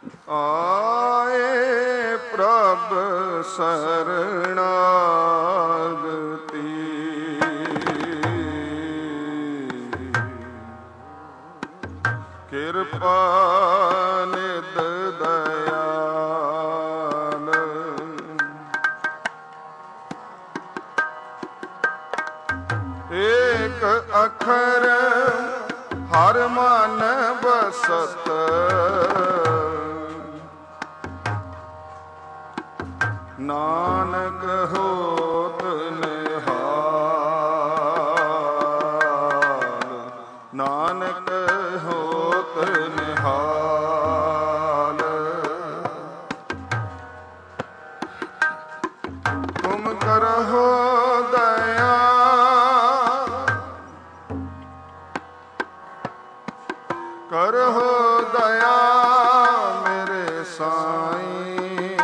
ਆਏ ਪ੍ਰਭ ਸਰਣਾਗਤੀ, ਕਿਰਪਾ ਨਿਧ ਦਇਆਲ, ਏਕ ਅਖਰ ਹਰ ਮਨ ਬਸਤ, ਨਾਨਕ ਹੋਤ ਨਿਹਾਲ, ਨਾਨਕ ਹੋਤ ਨਿਹਾਲ। ਤੁਮ ਕਰਹੁ ਦਇਆ, ਕਰਹੁ ਦਇਆ ਮੇਰੇ ਸਾਈਂ,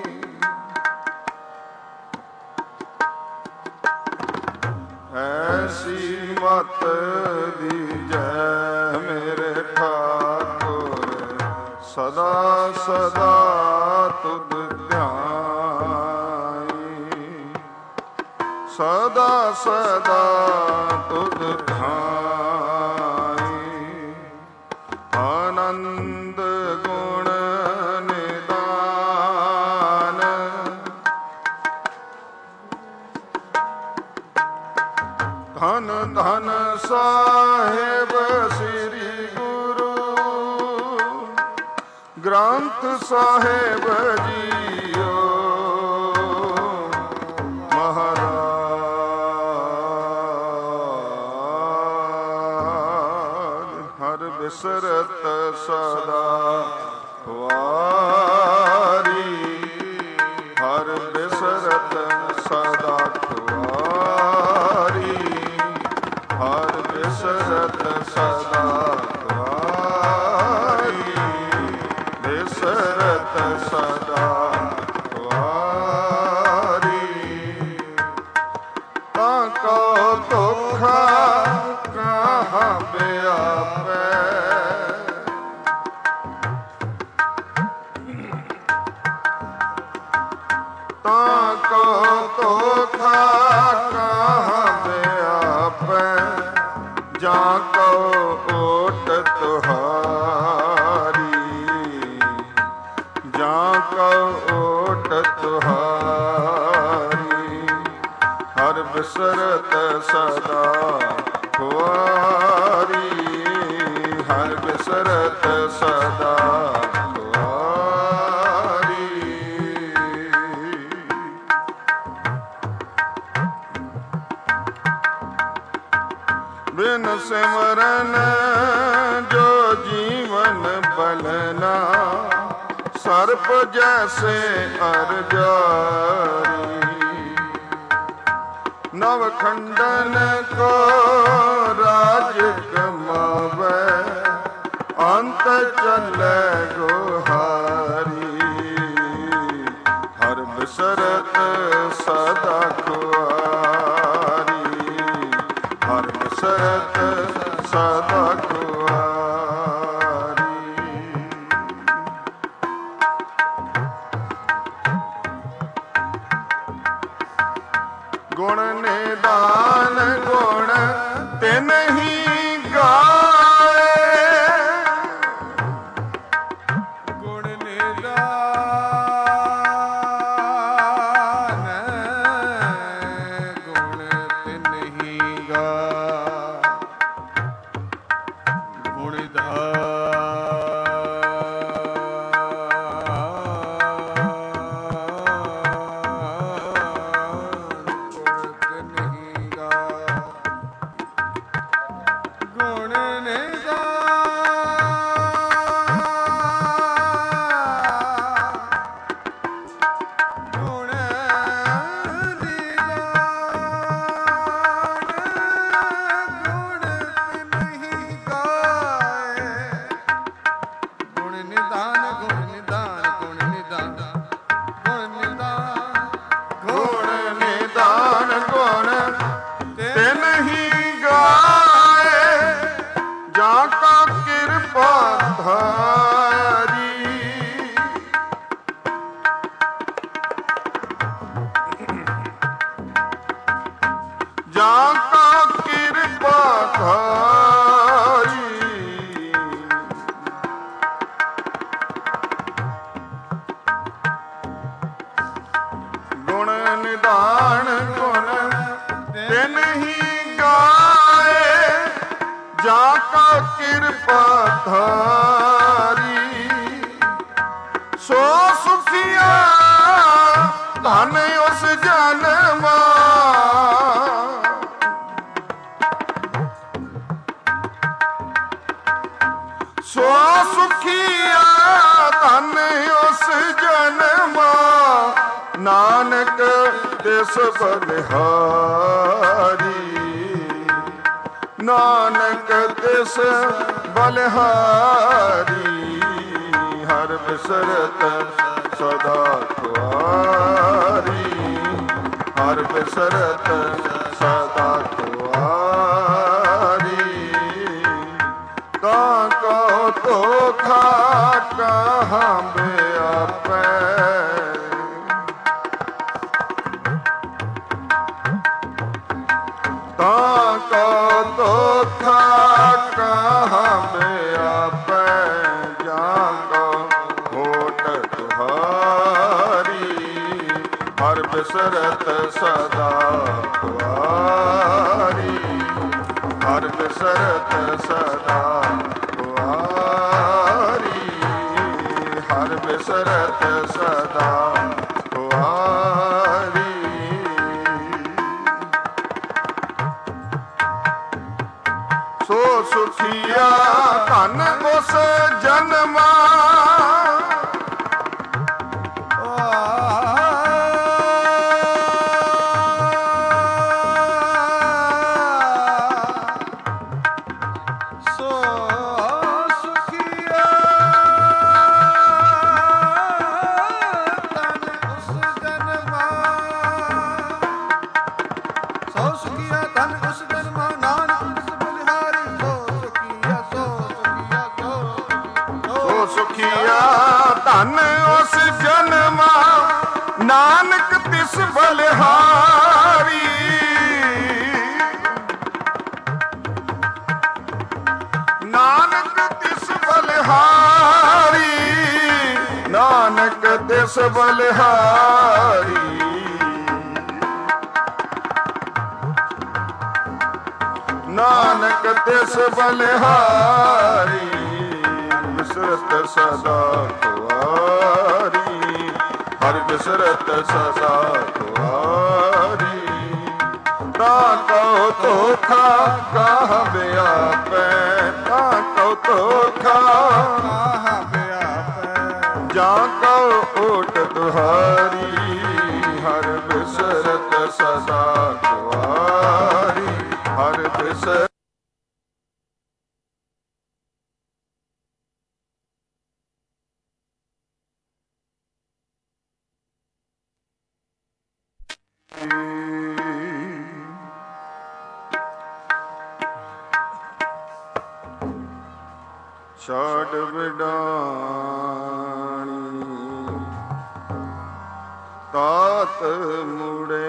ਐਸੀ ਮਤ ਦੀਜੈ ਮੇਰੇ ਠਾਕੁਰ, ਸਦਾ ਸਦਾ ਤੁਧ ਧਿਆਈ, ਸਦਾ ਸਦਾ ਤੁਧ ਧਿਆਈ। ਆਨੰਦ ਗੁਣ ਨਿਦਾਨ, ਧਨ ਧਨ ਸਾਹਿਬ ਸ੍ਰੀ ਗੁਰੂ ਗ੍ਰੰਥ ਸਾਹਿਬ ਜੀਓ ਮਹਾਰਾਜ। ਹਰ ਬਿਸਰਤ ਸਦਾ ਵਾਰੀ, ਹਰ ਬਿਸਰਤ ਸਦਾ ਵਾਰੀ, ਹਰ ਬਿਸਰਤ ਸਦਾ ਵਾਰੀ, ਬਿਸਰਤ ਸਦਾ ਵਾਰੀ। ਤਾਂ ਕੋ ਦੁਖਾ ਕਹਾਂ ਵਿਆਪੈ, ਤਾਂ ਕੋ ਦੁਖਾ ਕਹਾਂ ਵਿਆਪੈ, ਜਾਂ ਕੋ ਓਟ ਤੁਹਾਰੀ, ਜਾਂ ਕੋ ਓਟ ਤੁਹਾਰੀ। ਹਰ ਬਿਸਰਤ ਸਦਾ ਵਾਰੀ, ਹਰ ਬਿਸਰਤ ਸਦਾ ਵਾਰੀ। ਬਿਨ ਸਿਮਰਨ ਜੋ ਜੀਵਨ ਬਲਨਾ, ਸਰਪ ਜੈਸੇ ਅਰ ਜਾਰੀ। ਨਵ ਖੰਡਨ ਕੋ ਰਾਜ ਕਮਾਵੈ, ਅੰਤ ਚੱਲੈ ਗੁਹਾਰੀ। ਹਰ ਬਿਸਰਤ ਸਦਾ ਕੁਆਰੀ, ਹਰ ਬਿਸਰਤ ਸਦਾ ਕੁਆਰੀ। ਗੁਣ ਨਿਦਾਨ ਗੁਣ ਤਿਨ ਹੀ ਗਾਏ, ਗੁਣ ਨਿਦਾਨ ਗੁਣ ਤਿਨ ਹੀ ਗਾਏ, ਗੁਣ ਜਾ ਕਾ ਕਿਰਪਾ ਧਾਰੀ ਨਿਧਾਨ ਗੁਣ ਤਿਨ ਹੀ ਗਾਏ, ਜਾਂ ਕਾ ਕਿਰਪਾ ਧਾਰੀ। ਸੋ ਸੁਖੀਆ ਧਨ ਉਸ ਜਨਮਾ, ਸੋ ਸੁਖੀਆ ਧਨ ਉਸ ਜਨਮਾ, ਨਾਨਕ ਤਿਸ ਬਲਿਹਾਰੀ। ਨਾਨਕ ਤਿਸ ਬਲਿਹਾਰੀ, ਹਰ ਬਿਸਰਤ ਸਦਾ ਖੁਆਰੀ। ਹਰ ਬਿਸਰਤ ਸਦਾ ਖੁਆਰੀ। ਕਾਂ ਕੋ ਧੋਖਾ ਕਹਾਂ ਬਿਆਪੈ, ਕਾਂ ਕੋ ਧੋਖਾ ਕਹਾਂ ਬਿਆਪੈ, ਜਾਂ ਕੋ ਹੋਟ ਤੁਹਾਰੀ। ਹਰ ਬਿਸਰਤ ਸਦਾ ਖੁਆਰੀ। ਹਰ ਬਿਸਰਤ ਸਦਾ ਖੁਆਰੀ। ਹਰ ਬਿਸਰਤ ਸਦਾ ਖੁਆਰੀ। ਸੋ ਸੁਖੀਆ ਧਨ ਉਸ ਜਨਮਾ, ਸੁਖੀਆ ਧਨ ਉਸ ਜਨਮਾ, ਨਾਨਕ ਤਿਸ ਬਲਿਹਾਰੀ। ਨਾਨਕ ਤਿਸ ਬਲਿਹਾਰੀ। ਨਾਨਕ ਤਿਸ ਬਲਿਹਾਰੀ। ਨਾਨਕ ਤਿਸ ਬਲਿਹਾਰੀ। ਬਿਸਰਤ ਸਦਾ ਖੁਆਰੀ। ਹਰ ਬਿਸਰਤ ਸਦਾ ਖੁਆਰੀ। ਤਾਂ ਕਉ ਧੋਖਾ ਕਾਹ ਬਿਆਪੈ, ਤਾਂ ਕਉ ਧੋਖਾ ਕਾਹ ਬਿਆਪੈ, ਜਾਂ ਕਉ ਓਟ ਤੁਹਾਰੀ। ਹਰ ਬਿਸਰਤ ਸਦਾ ਖੁਆਰੀ। ਹਰ ਬਿਸਰਤ ਛਾੜ ਵਿਡਾਣੀ ਤਾਤ ਮੁੜੇ।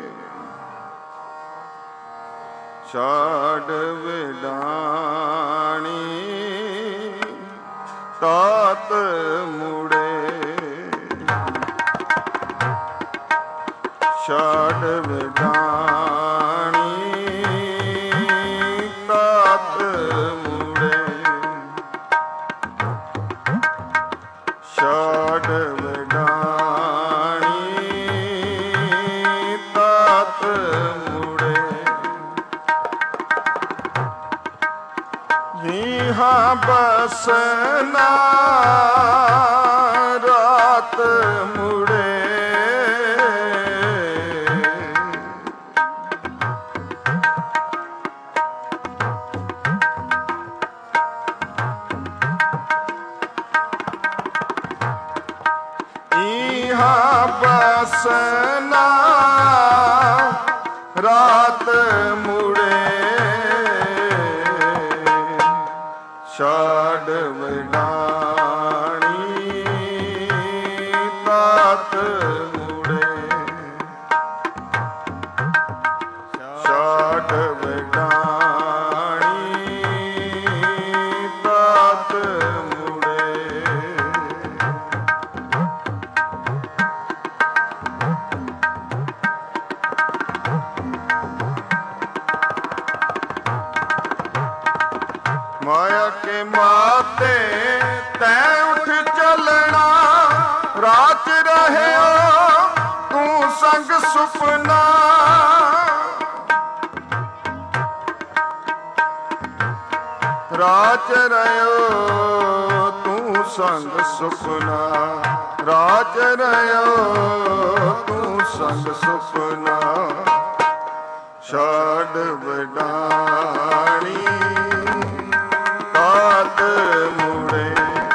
ਛਾੜ ਵਿਡਾਣੀ ਤਾਤ ਮੁੜੇ। ਛਾੜ ਵਿਡਾਣੀ ਤਾਤ ਮੁੜੇ। ਛਾੜ ਵਿਡਾਣੀ ਤਾਤ ਮੁੜੇ। ਜੀਹਾਂ ਬਸਨਾ ਰਾਤ ਮੁੜੇ। ਇਹਾਂ ਬਸਨਾ ਰਾਤ ਮੁੜੇ। ਛਾੜ ਵਿਡਾਣੀ ਤਾਤ ਮੁੜੇ। ਛਾੜ ਵਿਡਾਣੀ ਤਾਤ ਮੁੜੇ। ਸੁਪਨਾ ਰਾਜ ਰਿਓ ਤੂੰ ਸੰਗ ਸੁਪਨਾ ਰਾਜ ਰਿਓ ਤੂੰ ਸੰਗ ਸੁਪਨਾ ਛੱਡ ਵਡਾਣੀ ਕਾਤ ਮੁੜੇ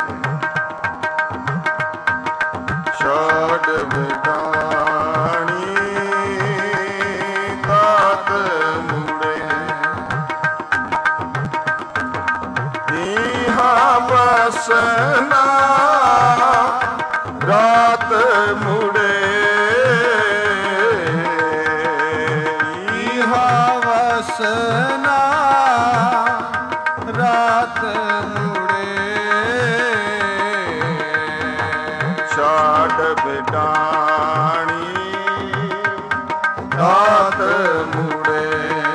ਛੱਡ ਵਡਾਣੀ ਕਾਤ ਮੁੜੇ ਈਹਾ ਬਸਨਾ ਰਾਤ ਮੁੜੇ ਵਸਨਾ ਰਾਤ ਮੁੜੇ ਛੱਡ ਵਡਾਣੀ ਰਾਤ ਮੁੜੇ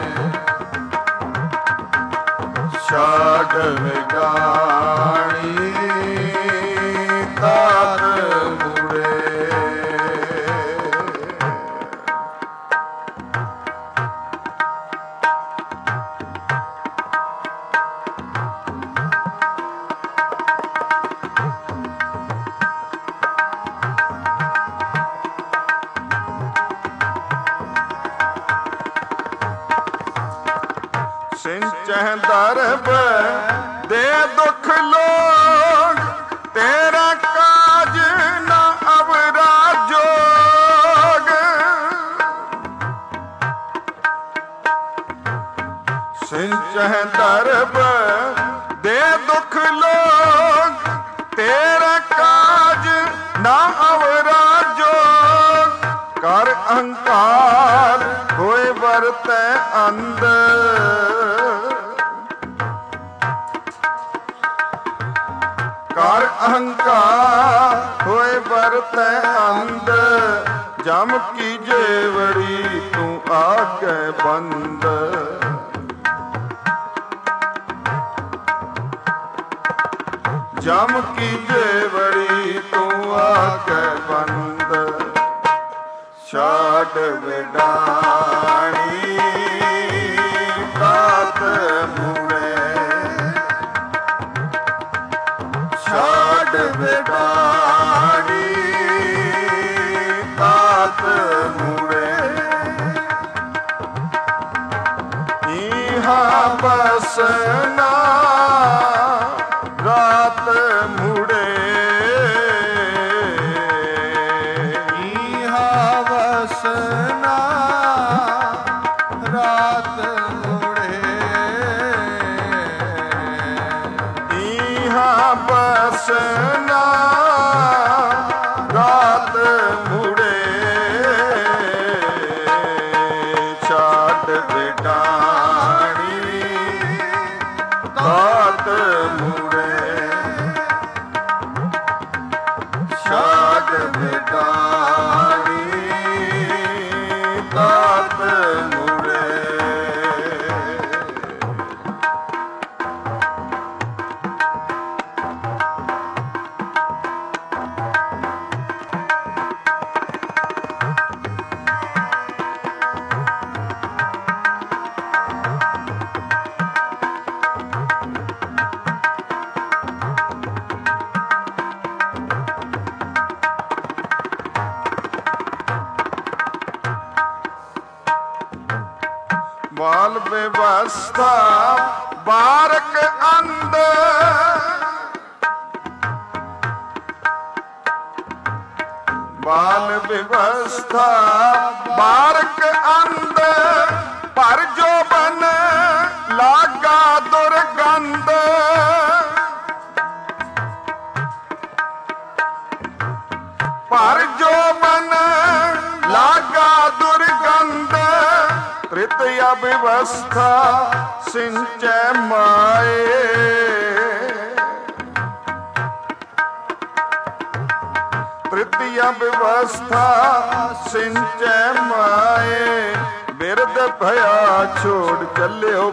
ਛੱਡ ਵਡਾਣੀ ਰਾਤ ਮੁੜੇ ਸਿੰਚਹਿ ਦਰਬ ਦੇ ਦੁਖ ਲੋਗ ਤੇਰਾ ਕਾਜ ਨਾ ਅਵਰਾ ਜੋਗ ਸਿੰਚਹਿ ਦਰਬ ਦੇ ਦੁਖ ਲੋਗ ਤੇਰਾ ਕਾਜ ਨਾ ਅਵਰਾ ਜੋਗ ਕਰ ਅਹੰਕਾਰ ਹੋਏ ਵਰਤੈ ਅੰਧ ਕਰ ਅਹੰਕਾਰ ਹੋਏ ਵਰਤੈ ਅੰਧ ਜਮ ਕੀ ਜੇਵੜੀ ਤੂੰ ਆਗੇ ਬੰਦ ਜਮ ਕੀ ਜੇਵੜੀ ਤੂੰ ਆਗੇ ਬੰਦ ਛੱਡ ਵਡਾਣੀ ਕਾਤ ਮੁੜੇ ਛੱਡ ਵਡਾਣੀ ਕਾਤ ਮੁੜੇ ਈਹਾ ਬਸਨਾ ਰਾਤ ਮੁੜੇ ਈਹਾ ਵਸਨਾ ਰਾਤ ਮੁੜੇ ਈਹਾ ਬਸਨਾ ਰਾਤ ਮੁੜੇ ਛੱਡ ਵਡਾਣੀ ਕਾਤ ਮੁੜੇ ਛੱਡ ਵਡਾਣੀ ਕਾਤ ਮੁੜੇ ਬਾਲ ਵਿਵਸਥਾ ਬਾਰਕ ਅੰਧ ਬਾਲ ਵਿਵਸਥਾ ਬਾਰਕ ਅੰਧ ਪਰ ਜੋਬਨ ਲਾਗਾ ਦੁਰਗੰਧ ਪਰ ਜੋਬਨ ਲਾਗਾ ਦੁਰਗੰਧ ਤ੍ਰਿਤਿਆ ਵਿਵਸਥਾ ਸਿੰਚੈ ਮਾਏ ਤ੍ਰਿਤਿਆ ਵਿਵਸਥਾ ਸਿੰਚੈ ਮਾਏ ਬਿਰਦ ਭਇਆ ਛੋੜ ਚੱਲਿਓ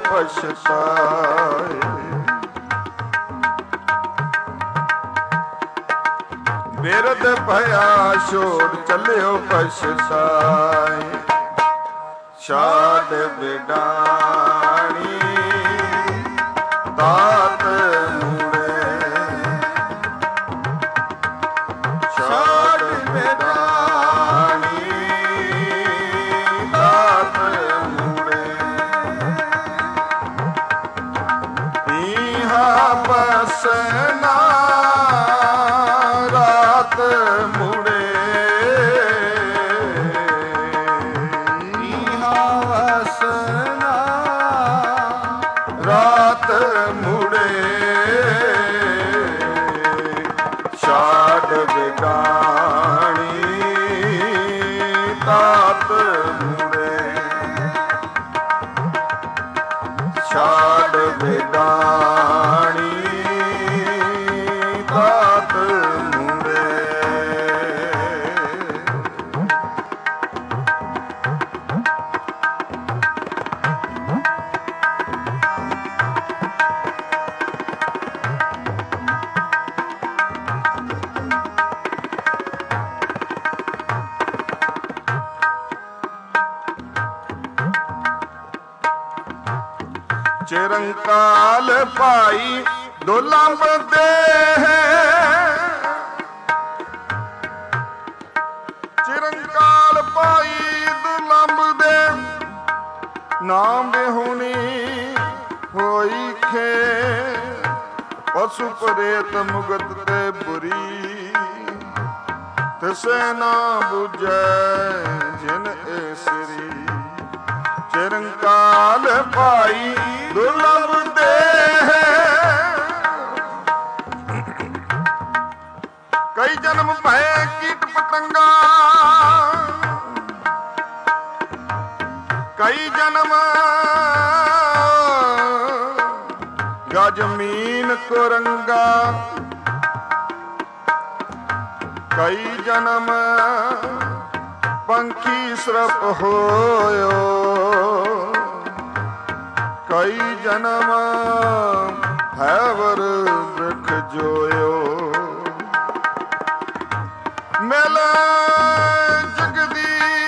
ਪਛਤਾਏ ਬਿਰਦ ਭਇਆ ਛੋੜ ਚੱਲਿਓ ਪਛਤਾਏ। ਛਾੜ ਬਿਡਾਣੀ ਦਾਤ ਮੁੜੇ, ਛਾੜ ਬਿਡਾਣੀ ਦਾਤ ਮੁੜੇ। ਇਹਾਂ ਬਸਨਾ ਰਾਤ ਮੁੜੇ, ਇਹਾਂ ਵਸਨਾ ਰਾਤ ਮੁੜੇ। ਛਾੜ ਬਿਗਾਣੀ ਦਾਤ ਮੁੜੇ, ਛਾੜ ਬਿਗਾਣੀ ਦਾਤ ਮੁੜੇ। ਚਿਰੰਕਾਲ ਭਾਈ ਦੁਲੰਭ ਦੇ, ਚਿਰੰਕਾਲ ਭਾਈ ਦੁਲੰਭ ਦੇ। ਨਾਮ ਬਿਹੁਣੀ ਹੋਈ ਖੇ, ਪਸ਼ੂ ਪ੍ਰੇਤ ਮੁਗਤ ਤੇ ਬੁਰੀ। ਤਿਸੈ ਨਾ ਬੁਝੈ ਜਿਨ ਏ ਸ੍ਰੀ। ਚਿਰੰਕਾਲ ਭਾਈ ਦੁਰਲਭ ਦੇ, ਕਈ ਜਨਮ ਭੈ ਕੀਟ ਪਤੰਗਾ। ਕਈ ਜਨਮ ਗਜ ਮੀਨ ਕੁਰੰਗਾ। ਕਈ ਜਨਮ ਪੰਖੀ ਸਰਪ ਹੋਇਓ। ਕਈ ਜਨਮ ਹੈਵਰ ਬ੍ਰਿਖ ਜੋਇਓ। ਮਿਲ ਜਗਦੀਸ਼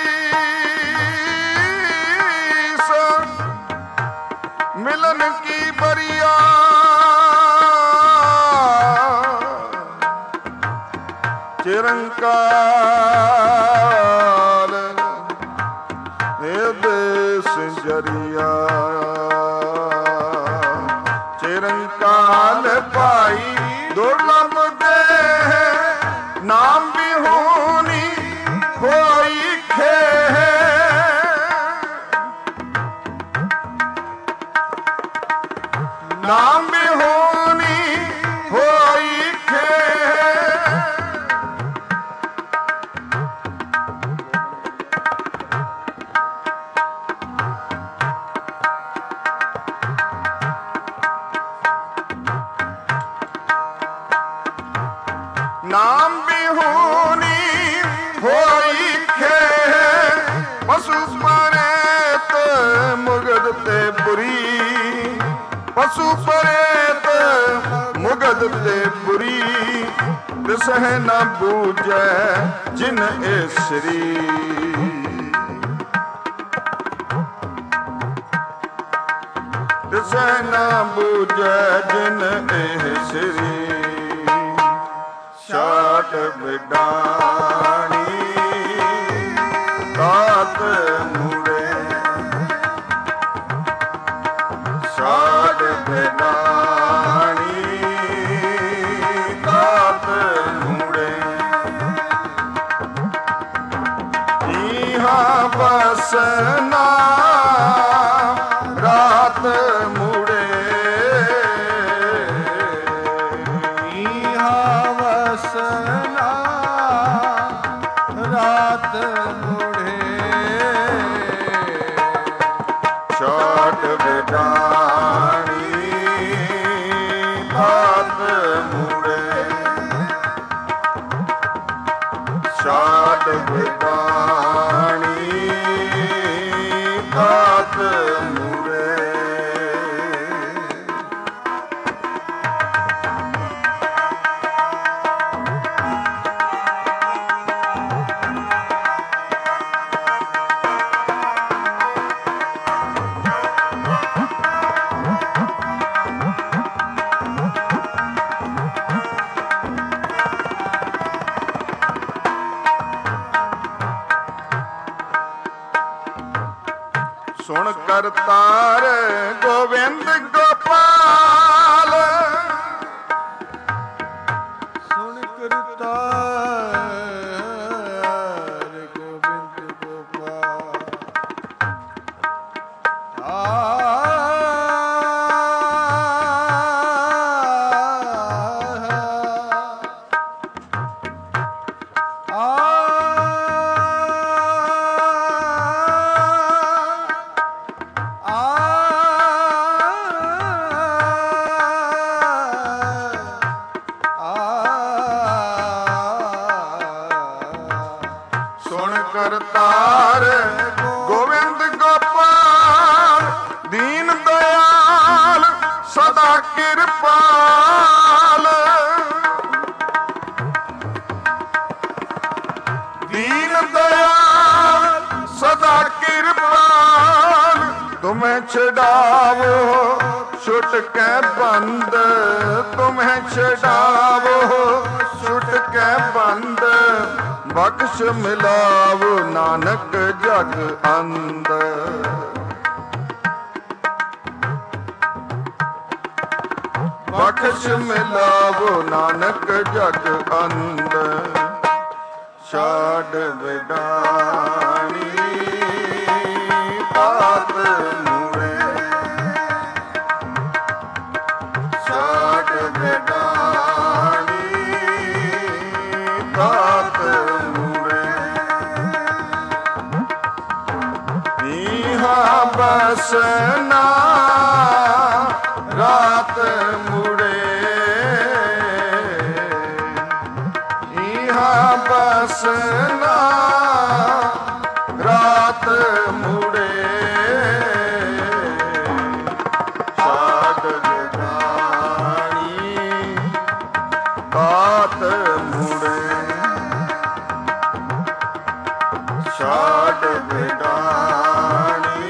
ਮਿਲਨ ਕੀ ਬਰੀਆ। ਚਿਰੰਕਾਲ ਇਹਦੇ ਸਿੰਜਰੀਆ। ਚਿਰੰਕਾਲ ਭਾਈ ਦੁਰਲਭ ਦੇ, ਨਾਮ ਬਿਹੁਣੀ ਹੋਈ ਖੇ। ਨਾਮ ਬਿਹੁਣੀ ਹੋਈ ਖੇ। ਨਾਮ ਬਿਹੁਣੀ ਹੋਈ ਖੇ, ਪਸ਼ੂ ਪ੍ਰੇਤ ਮੁਗਧ ਤੇ ਬੁਰੀ। ਪਸ਼ੂ ਪ੍ਰੇਤ ਮੁਗਧ ਤੇ ਬੁਰੀ। ਤਿਸਹਿ ਨ ਬੂਝੈ ਜਿਨ ਏ ਸ੍ਰੀ। ਤਿਸਹਿ ਨ ਬੂਝੈ ਜਿਨ ਏ ਸ੍ਰੀ। ਛਾੜ ਬਿਡਾਣੀ ਦਾਤ ਮੁੜੇ, ਛਾੜ ਬਿਡਾਣੀ ਦਾਤ ਮੁੜੇ। ਇਹਾਂ ਬਸਨਾ ਰਾਤ ਮੁੜੇ, ਇਹਾਂ ਵਸਨਾ ਰਾਤ ਮੁੜੇ। ਛਾੜ ਬਿਡਾਣੀ ਦਾਤ ਮੁੜੇ, ਛਾੜ ਬਿਡਾਣੀ ਦਾਤ ਮੁੜੇ। ਸੁਣ ਕਰਤਾਰ ਗੋਬਿੰਦ ਗੋਪਾਲ ਸੁਣ ਕਰਤਾਰ ਗੋਬਿੰਦ ਗੋਪਾਲ ਸੁਣ ਕਰਤਾਰ ਗੋਬਿੰਦ ਗੋਪਾਲ ਦੀਨ ਦਇਆਲ ਸਦਾ ਕਿਰਪਾਲ ਦੀਨ ਦਇਆਲ ਸਦਾ ਕਿਰਪਾਲ ਤੁਮੇ ਛਡਾਵੋ ਛੁਟ ਕੇ ਬੰਦ ਤੁਮੇ ਛਡਾਵੋ ਛੁਟ ਕੇ ਬੰਦ ਬਖਸ਼ ਮਿਲਾਵ ਨਾਨਕ ਜਗ ਅੰਦਰ ਬਖਸ਼ ਮਿਲਾਵ ਨਾਨਕ ਜਗ ਅੰਦਰ ਛਾੜ ਵਿਡਾਣੀ ਪਾਤ ਮੂਰੇ ਛਾੜ ਵਿਡਾਣੀ ਪਾਤ ਬਸਨਾ ਰਾਤ ਮੁੜੇ ਇਹਾ ਬਸਨਾ ਰਾਤ ਮੁੜੇ ਛਾੜ ਵਿਡਾਣੀ ਰਾਤ ਮੁੜੇ ਛਾੜ ਵਿਡਾਣੀ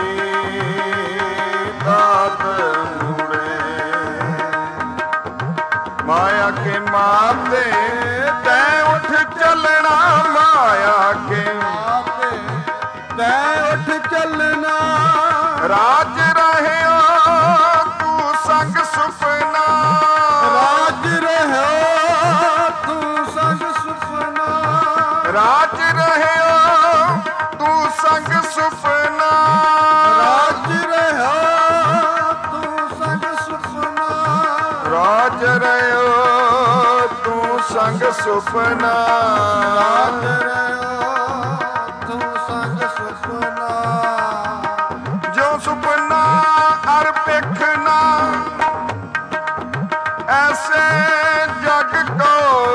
ਮਾਇਆ ਕੇ ਮਾਪੇ ਤੈ ਉੱਠ ਚੱਲਣਾ ਮਾਇਆ ਕੇ ਮਾਪੇ ਤੈ ਉੱਠ ਚੱਲਣਾ ਰਾਜ ਰਹਿਓ ਤੂੰ ਸੰਗ ਸੁਪਨਾ ਰਾਜ ਰਹਿਓ ਤੂੰ ਸੰਗ ਸੁਪਨਾ ਰਾਜ ਰਹਿਓ ਤੂੰ ਸੰਗ ਸੁਪਨਾ ਰਾਜ ਰਹਿਓ ਤੂੰ ਸੰਗ ਸੁਪਨਾ ਰਾਜ ਰਹਿਓ ਤੂੰ ਸੰਗ ਸੁਪਨਾ ਰਾਜ ਰਹਿਓ ਤੂੰ ਸੰਗ ਸੁਪਨਾ ਜੋ ਸੁਪਨਾ ਅਰ ਵੇਖਣਾ ਐਸੇ ਜਗ ਕੋ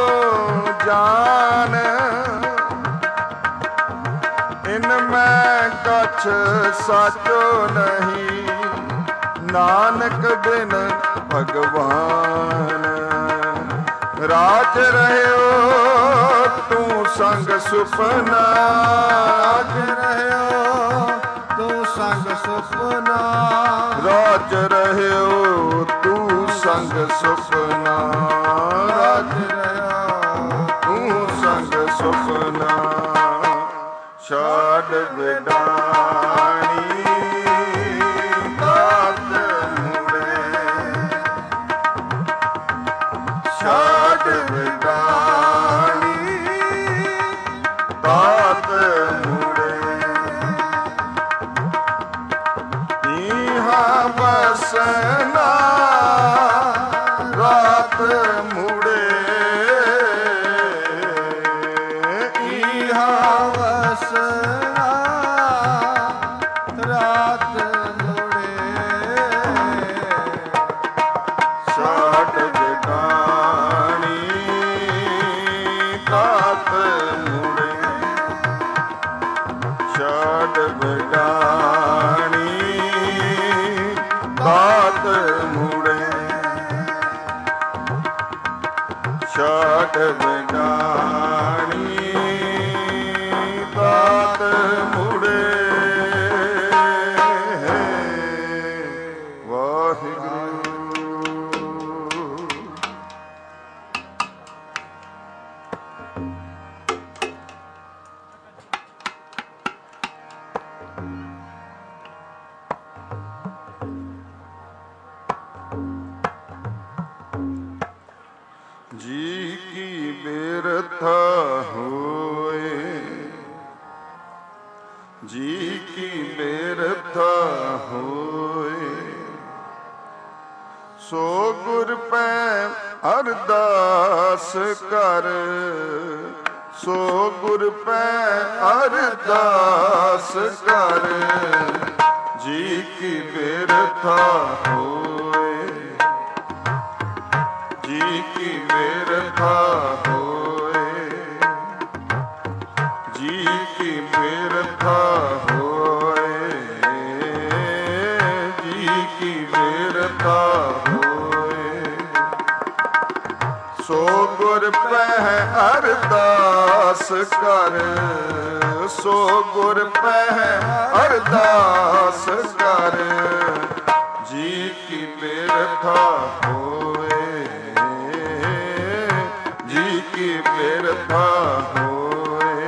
ਜਾਨ ਇਨ ਮੈਂ ਕਛ ਸਾਚੋ ਨਹੀਂ ਨਾਨਕ ਬਿਨ ਭਗਵਾਨ ਰਾਜ ਰਹਿਓ ਤੂੰ ਸੰਗ ਸੁਪਨਾ ਰਾਜ ਰਹਿਓ ਤੂੰ ਸੰਗ ਸੁਪਨਾ ਰਾਜ ਰਹਿਓ ਤੂੰ ਸੰਗ ਸੁਪਨਾ ਰਾਜ ਰਹਿਓ ਤੂੰ ਸੰਗ ਸੁਪਨਾ ਛਾੜ ਵਿਡਾਣੀ ਦਾਤ ਮੁੜੇ ਛਾੜ ਵਿਡਾਣੀ ਦਾਤ ਮੁੜੇ ਇਹਾ ਬਸਨਾ ਰਾਤ ਮੁੜੇ ਇਹਾ ਵਸਨਾ ਰਾਤ ਮੁੜੇ ਛਾੜ ਵਿਡਾਣੀ ਦਾਤ ਮੁੜੇ ਛਾੜ ਵਿਡਾਣੀ ਦਾਤ ਮੁੜੇ ਛਾੜ ਵਿਡਾਣੀ ਦਾਤ ਮੁੜੇ ਅਰਦਾਸ ਕਰ, ਸੋ ਗੁਰ ਪੈ ਅਰਦਾਸ ਕਰ, ਜੀ ਕੀ ਬਿਰਥਾ ਹੋਏ, ਜੀ ਕੀ ਬਿਰਥਾ ਹੋਏ, ਜੀ ਕੀ ਬਿਰਥਾ ਹੋਏ, ਜੀ ਕੀ ਬਿਰਥਾ ਹੋਏ, ਸੋ ਗੁਰ ਪੈ ਅਰਦਾਸ ਕਰ, ਸੋ ਗੁਰ ਪੈ ਅਰਦਾਸ ਕਰ, ਜੀ ਕੀ ਬਿਰਥਾ ਹੋਏ, ਜੀ ਕੀ ਬਿਰਥਾ ਹੋਏ,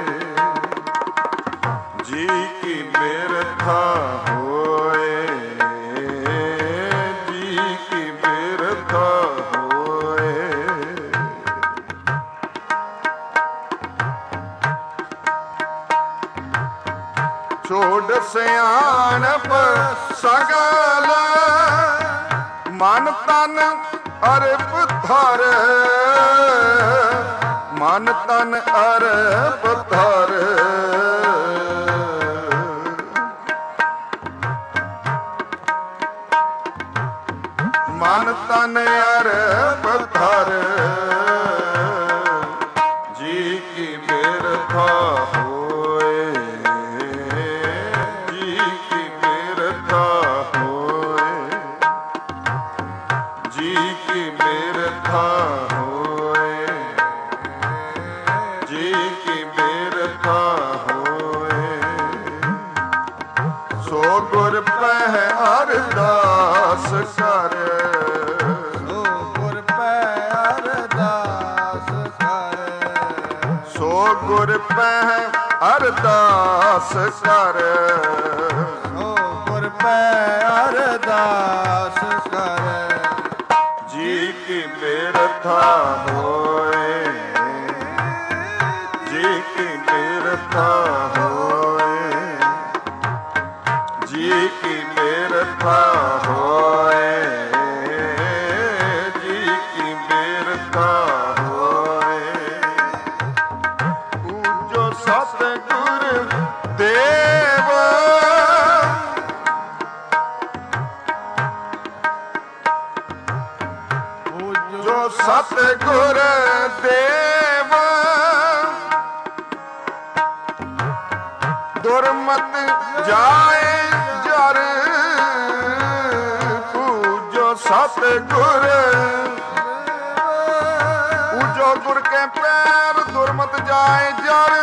ਜੀ ਕੀ ਬਿਰਥਾ ਹੋਏ, ਜੀ ਕੀ ਬਿਰਥਾ ਹੋਏ। ਛੋੜ ਸਿਆਣਪ ਸਗਲ, ਮਨ ਤਨ ਅਰਪ ਧਰ, ਮਨ ਤਨ ਅਰਪ ਧਰ, ਮਨ ਤਨ ਅਰਪ ਧਰ, ਜੀ ਕੀ ਬਿਰਥਾ ਹੋਏ, ਜੀ ਕੀ ਬਿਰਥਾ ਹੋਏ, ਜੀ ਕੀ ਬਿਰਥਾ ਹੋਏ, ਜੀ ਕੀ ਬਿਰਥਾ ਹੋਏ, ਸੋ ਗੁਰ ਪੈ ਅਰਦਾਸ ਕਰ, ਸੋ ਗੁਰ ਪੈ ਅਰਦਾਸ ਕਰ, ਸੋ ਗੁਰ ਪੈ ਅਰਦਾਸ ਕਰ, ਸੋ ਗੁਰ ਪੈ ਅਰਦਾਸ ਕਰ, ਜੀ ਕੀ ਬਿਰਥਾ ਹੋਏ, ਜੀ ਕੀ ਬਿਰਥਾ ਹੋਏ, ਜੀ ਕੀ ਬਿਰਥਾ ਹੋਏ, ਜੀ ਕੀ ਬਿਰਥਾ ਹੋਏ, ਪੂਜੋ ਸਤਿਗੁਰ ਦੇਵ, ਜੋ ਸਤਿਗੁਰ ਦੇਵ, ਦੁਰਮਤ ਜਾਏ ਜਰ, ਪੂਜੋ ਸਤਿਗੁਰ, ਪੂਜੋ ਗੁਰ ਕੇ ਪੈਰ, ਦੁਰਮਤ ਜਾਏ ਜਰ,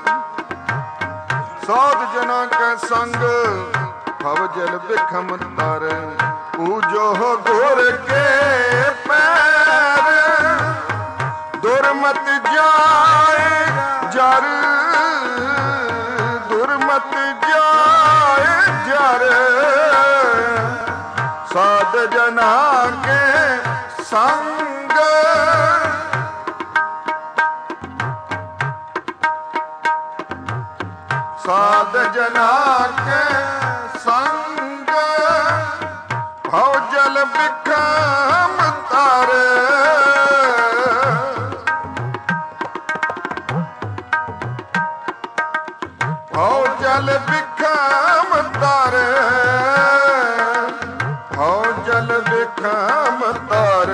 ਸਾਧ ਜਨਾਂ ਕੈ ਸੰਗ, ਭਵ ਜਲ ਬਿਖਮ ਤਰ, ਪੂਜੋ ਗੁਰ ਕੇ ਪੈਰ, ਦੁਰਮਤ ਜਾਏ ਜਰ, ਦੁਰਮਤ ਜਾਏ ਜਰ, ਸਾਧ ਜਨਾਂ ਕੇ ਸੰਗ, ਸਾਧ ਜਨਾਂ ਕੇ ਸੰਗ, ਭਉ ਜਲ ਬਿਖਮ ਤਰ, ਭਉ ਜਲ ਬਿਖਮ ਤਰ, ਭਉ ਜਲ ਬਿਖਮ ਤਰ,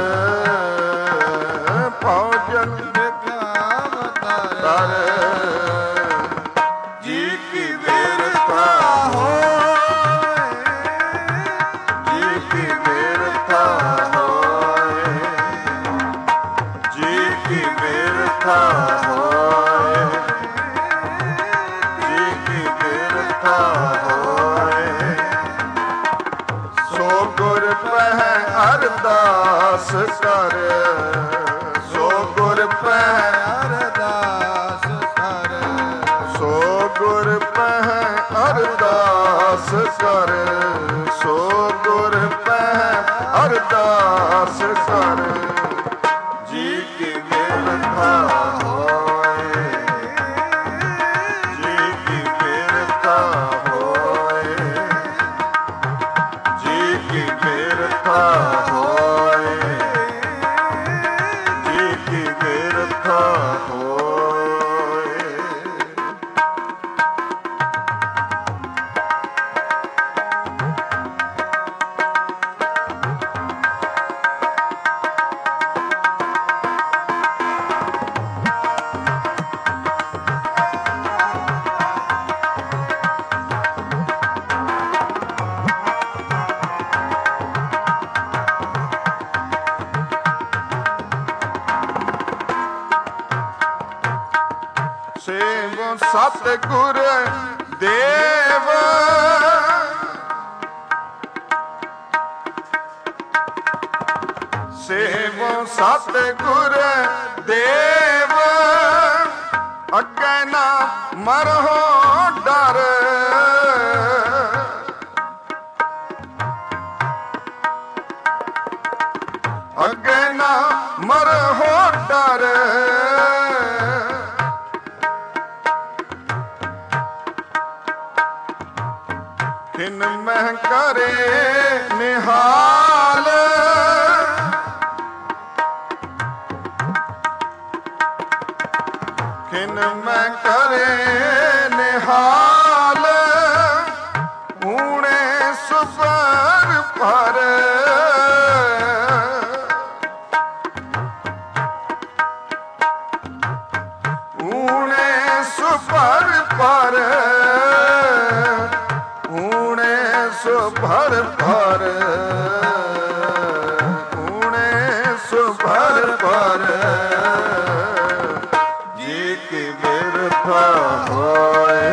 ਭਉ ਜਲ ਬਿਖਮ ਤਰ, ਤਰ, ਜੀ ਕੀ ਬਿਰਥਾ ਹੋਏ, ਜੀ ਕੀ ਬਿਰਥਾ ਹੋਏ, ਜੀ ਕੀ ਬਿਰਥਾ ਹੋਏ, ਜੀ ਕੀ ਬਿਰਥਾ ਹੋਏ, ਸੋ ਗੁਰ ਪੈ ਅਰਦਾਸ ਕਰ, ਸੋ ਗੁਰ ਪੈ ਅਰਦਾਸ ਕਰ, ਸੋ ਗੁਰ ਪੈ ਅਰਦਾਸ ਕਰ, ਸੋ ਗੁਰ ਪੈ ਅਰਦਾਸ ਕਰ, ਜੀ ਕੀ ਬਿਰਥਾ ਹੋਏ, ਜੀ ਕੀ ਬਿਰਥਾ ਹੋਏ, ਜੀ ਕੀ ਬਿਰਥਾ ਹੋਏ, ਜੀ ਕੀ ਸੇਵ ਸਤਿਗੁਰ ਦੇਵ ਸੇਵ ਸਤਿਗੁਰ ਦੇਵ ਅੱਗੇ ਨਾ ਮਰਹੁ ਡਰ ਅੱਗੇ ਨਾ ਮਰਹੁ ਡਰ ਕਿਨ ਮਹਿ ਕਰੇ ਨਿਹਾਲ ਕਿਨ ਮੈਂ ਕਰੇ ਨਿਹਾਲ ਊਣੇ ਸੁਪਰ ਪਰ ਊਣੇ ਸੁਪਰ ਪਰ ਊਣੇ ਸੁਪਰ ਪਰ ਊਣੇ ਸੁਪਰ ਪਰ ਹੋਏ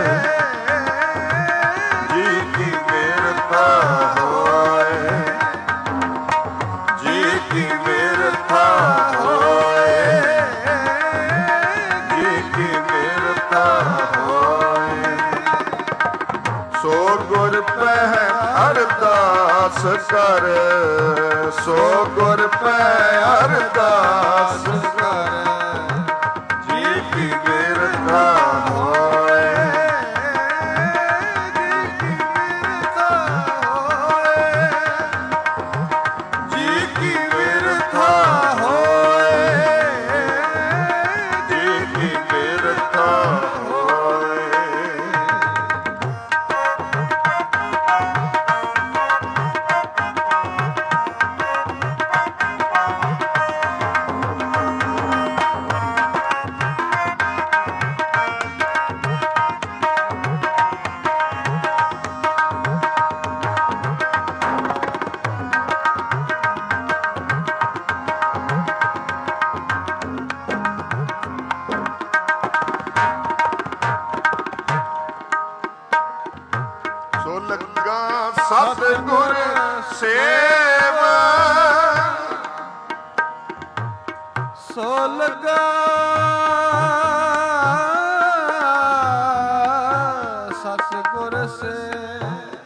ਜੀ ਕੀ ਬਿਰਥਾ ਹੋਏ ਜੀ ਕੀ ਬਿਰਥਾ ਹੋਏ ਜੀ ਕੀ ਬਿਰਥਾ ਹੋਏ ਸੋ ਗੁਰ ਪਹਿ ਅਰਦਾਸ ਕਰ ਸੋ ਗੁਰ ਪਹਿ ਅਰਦਾਸ ਕਰ ਜੀ ਕੀ ਬਿਰਥਾ ਸਤਿਗੁਰ ਸੇਵ ਸੋ ਲਗਾ ਸਤਿਗੁਰ ਸੇਵ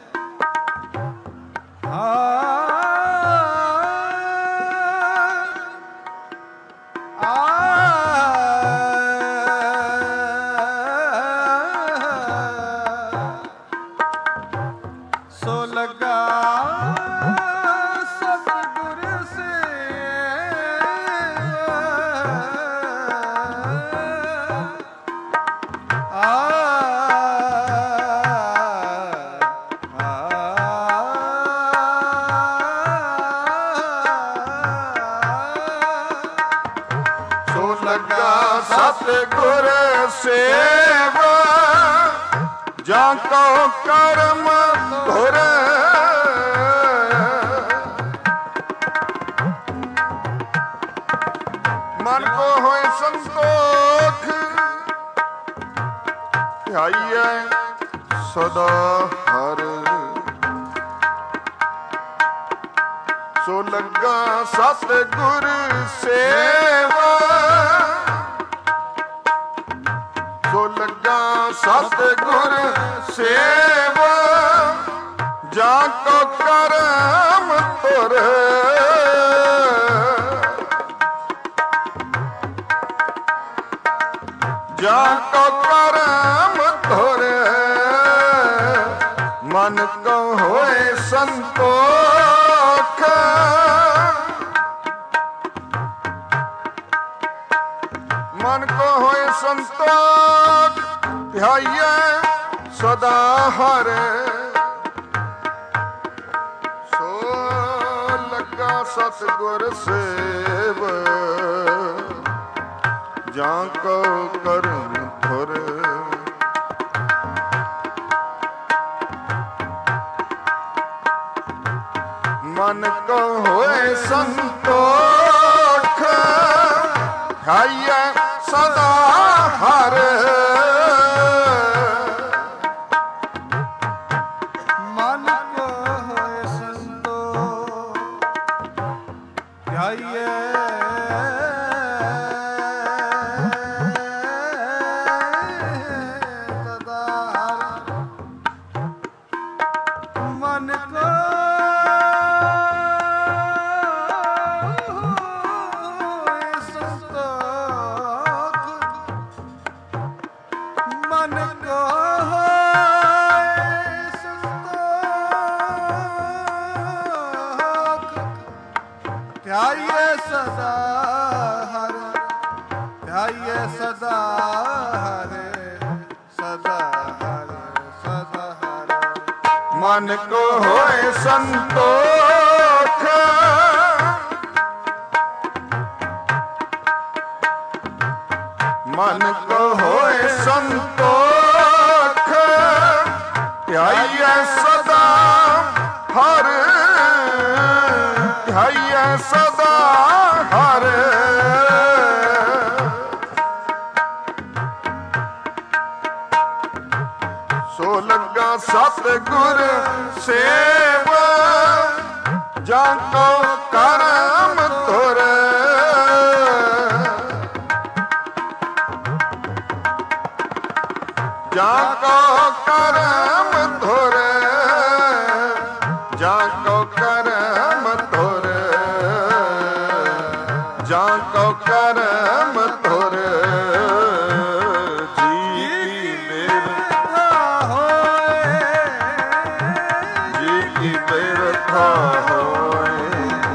ਸੋ ਲਗਾ ਸਤਿਗੁਰ ਸੋ ਲਗਾ ਸਤਿਗੁਰ ਸੇਵ ਜਾਂ ਕੋ ਕਰਮ ਧੁਰ ਮਨ ਕੋ ਹੋਏ ਸੰਤੋਖ ਧਿਆਈਐ ਸਦਾ ਹਰ ਸੋ ਲੱਗਾ ਸਤਿਗੁਰ ਸੇਵਾ ਸੋ ਲੱਗਾ ਸਤਿਗੁਰ ਸੇਵਾ ਜਾਂ ਕੋ ਕਰਮ ਧੁਰ ਜਾਂ ਕੋ ਕਰਮ ਧੁਰ ਮਨ ਕੋ ਹੋਏ ਸੰਤੋਖ ਮਨ ਕੋ ਹੋਏ ਸੰਤੋਖ ਧਿਆਈਐ ਸਦਾ ਹਰ ਸੋ ਲੱਗਾ ਸਤਿਗੁਰ ਸੇਵ ਜਾਂ ਕੋ ਕਰਮ ਧੁਰ ਮਨ ਕੋ ਹੋਏ ਸੰਤੋਖ ਧਿਆਈਐ ਸਦਾ ਹਰ ਸਦਾ ਹਰੇ ਸਦਾ ਹਰੇ ਸਦਾ ਹਰੇ। ਮਨ ਕੋ ਹੋਏ ਸੰਤੋਖ ਮਨ ਕੋ ਹੋਏ ਸੰਤੋਖ ਧਿਆਈਐ ਸਦਾ ਹਰ ਧਿਆਈਐ ਸਦਾ ਹਰ ਸੋ ਲੱਗਾ ਸਤਿਗੁਰ ਸੇਵ ਜਾਂ ਕੋ ਕਰਮ ਧੁਰ ਜਾਂ ਕੋ ਕਰਮ ਧੁਰ ਜਾਂ ਕੋ ਕਰਮ ਧੁਰ ਜਾਂ ਕੋ ਕਰਮ ਧੁਰ ਜੀ ਬਿਰਥਾ ਹੋਏ ਜੀ ਕੀ ਬਿਰਥਾ ਹੋਏ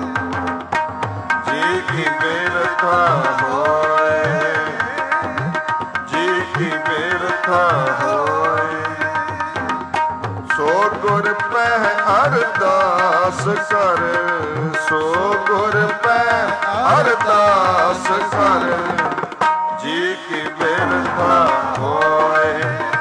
ਜੀ ਕੀ ਬਿਰਥਾ ਹੋਏ ਜੀ ਕੀ ਬਿਰਥਾ ਹੋਏ ਸੋ ਗੁਰ ਪੈ ਅਰਦਾਸ ਕਰ ਸੋ ਗੁਰ ਪੈ ਅਰਦਾਸ ਕਰ ਜੀ ਕੀ ਬਿਰਥਾ ਹੋਏ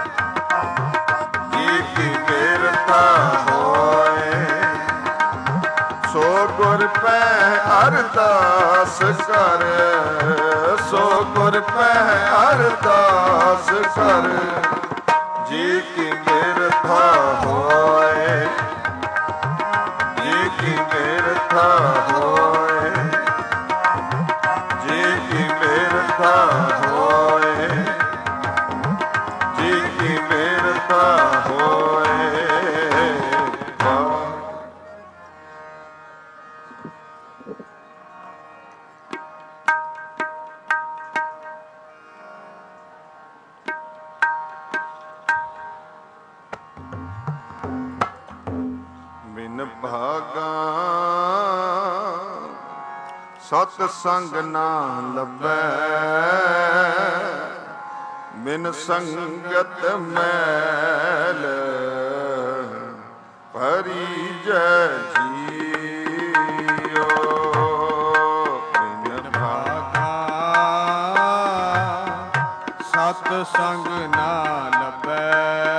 ਜੀ ਕੀ ਬਿਰਥਾ ਹੋਏ ਸੋ ਗੁਰ ਪੈ ਅਰਦਾਸ ਕਰ ਸੋ ਗੁਰ ਪੈ ਅਰਦਾਸ ਕਰ ਜੀ ਕੀ ਬਿਰਥਾ ਹੋਏ ਜੀ ਕੀ ਬਿਰਥਾ ਹੋਏ ਜੀ ਕੀ ਬਿਰਥਾ ਹੋਏ ਜੀ ਕੀ ਬਿਰਥਾ ਹੋਏ ਭਾਗਾ ਸਤ ਸੰਗ ਨਾ ਲੱਭੈ ਬਿਨ ਸੰਗਤ ਮੈਲ ਪਰਿਜੈ ਜੀਓ ਬਿਨ ਭਾਗਾ ਸਤ ਸੰਗ ਨਾ ਲੱਭੈ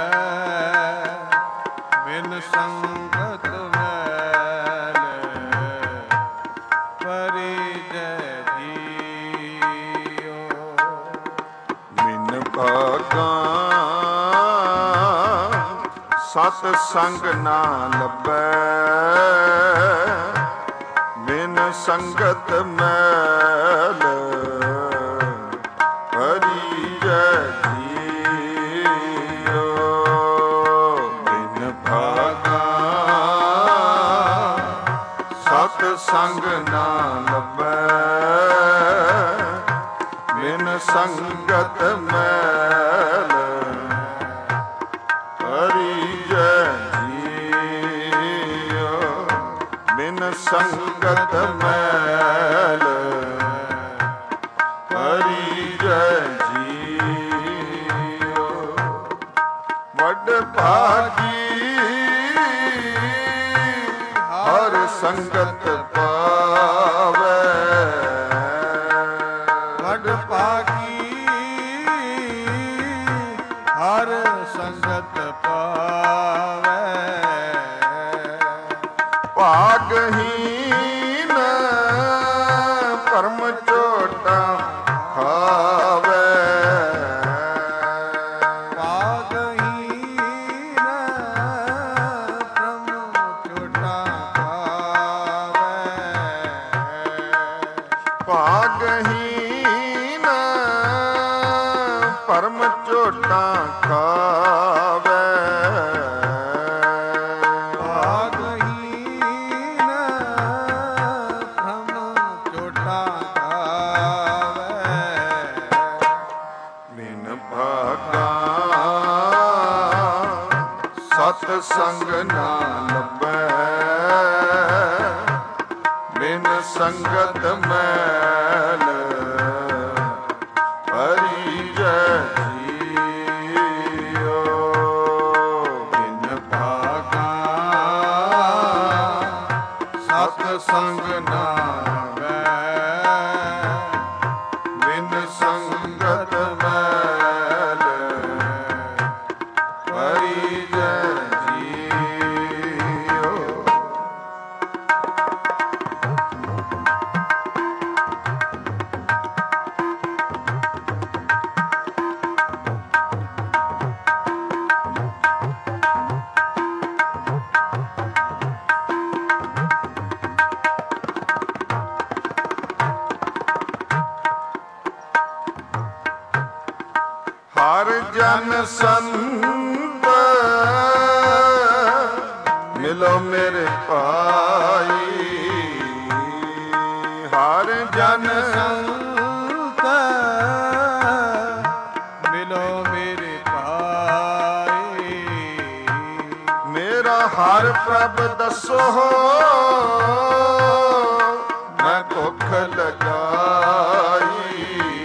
ਬਿਨ ਸੰਗਤ ਮੈਲ ਪਰਿਜੈ ਜੀਓ ਬਿਨ ਭਾਗਾ ਸਤ ਸੰਗ ਨਾ ਲੱਭੈ ਬਿਨ ਸੰਗਤ ਮੈਲ ਪਰਿਜੈ ਜੀਓ ਬਿਨ ਭਾਗਾ ਸਤ ਸੰਗ ਨਾ ਲੱਭੈ ਬਿਨ ਸੰਗਤ ਮੈਲ ਪਰਿਜੈ ਜੀਓ ਬਿਨ ਸੰਗਤ ਮੈਲ ਪਰਿਜੈ ਜੀਓ ਵੱਡ ਭਾਗੀ ਹਰ ਸੰਗਤ ਪਾਵੈ ਵੱਡ ਭਾਗੀ ਹਰ ਸੰਗਤ ਪਾਵੈ ਭਾਗਹੀਨ ਪਰਮ ਝੋਟਾ ਖਾਵੈ ਭਾਗਹੀਨ ਪ੍ਰਮ ਝੋਟਾ ਖਾਵੈ ਭਾਗਹੀਨ ਪਰਮ ਝੋਟਾ ਖਾਵੈ ਭਾਗਹੀਨ ਪ੍ਰਮ ਝੋਟਾ ਖਾਵੈ ਬਿਨ ਭਾਗਾ ਸਤ ਸੰਗ ਨਾ ਲੱਭੈ ਬਿਨ ਸੰਗਤ ਮੈਲ ਪਰਿ ਹਰ ਜਨ ਸੰਤ ਮਿਲੋ ਮੇਰੇ ਭਾਈ, ਹਰ ਜਨ ਸੰਤ ਮਿਲੋ ਮੇਰੇ ਭਾਈ। ਮੇਰਾ ਹਰ ਪ੍ਰਭ ਦੱਸੋ ਮੈਂ ਭੁੱਖ ਲਗਾਈ,